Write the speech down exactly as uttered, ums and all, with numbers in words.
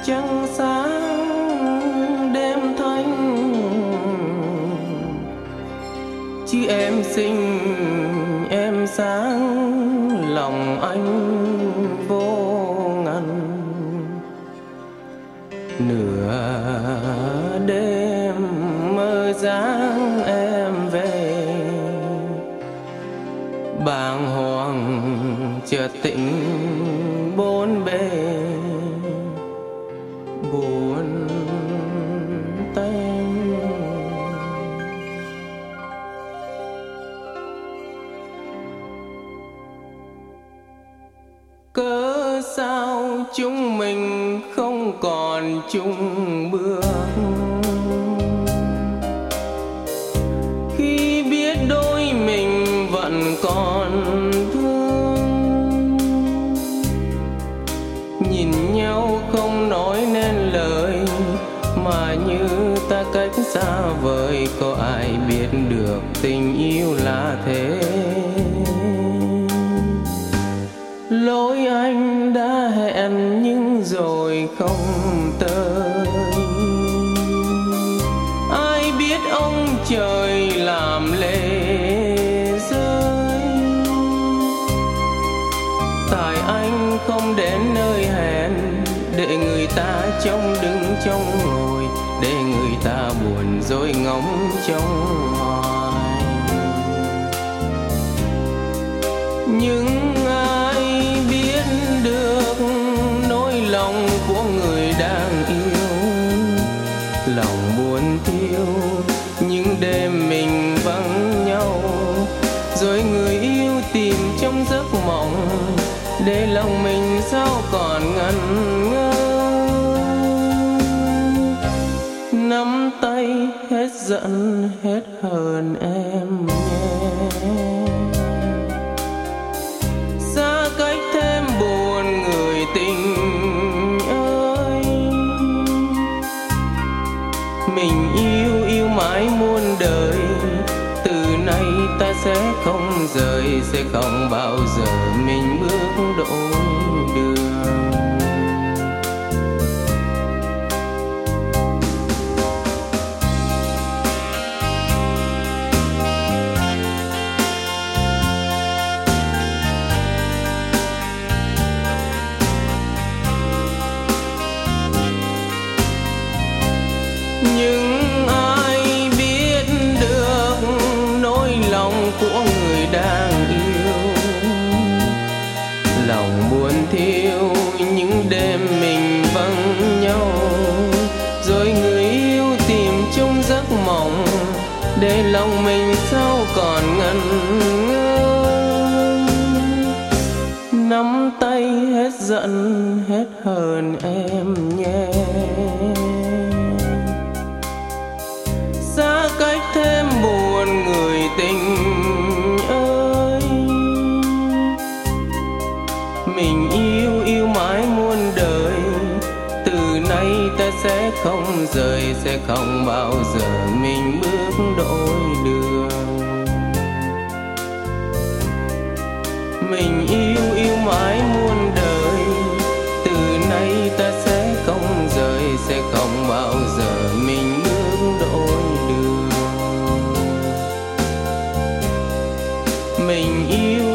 trăng sáng đêm thanh, chứ em xinh em sáng lòng anh vô ngần. Nửa đêm mơ dáng em về, bàng hoàng chợt tỉnh bốn bề buồn tênh. Cớ sao chúng mình không còn chung bước, khi biết đôi mình vẫn còn thương. Nhìn nhau không nói nên lời, mà như ta cách xa vời, có ai biết được tình yêu là thế. Lỗi anh đã hẹn nhưng rồi không tới, ai biết ông trời làm lệ rơi. Tại anh không đến nơi hẹn, để người ta trông đứng trong ngồi, để người ta buồn rồi ngóng trong hoài. Nhưng ai biết được nỗi lòng của người đang yêu, lòng buồn thiêu những đêm mình vắng nhau, rồi người yêu tìm trong giấc mộng, để lòng mình sao còn ngẩn ngơ. Nắm tay hết giận hết hờn em nhé, xa cách thêm buồn người tình ơi. Mình yêu yêu mãi muôn đời, từ nay ta sẽ không rời, sẽ không bao giờ mình bước đổi đường. Nhưng ai biết được nỗi lòng của người đang yêu, lòng buồn thiêu những đêm mình vắng nhau, rồi người yêu tìm trong giấc mộng, để lòng mình sao còn ngẩn ngơ. Nắm tay hết giận hết hờn em nhé, xa cách thêm buồn người tình ơi. Mình yêu yêu mãi muôn đời, từ nay ta sẽ không rời, sẽ không bao giờ mình bước đổi đường. Mình yêu yêu mãi muôn đời, từ nay ta sẽ không rời, sẽ không bao giờ mình bước đổi đường. Mình yêu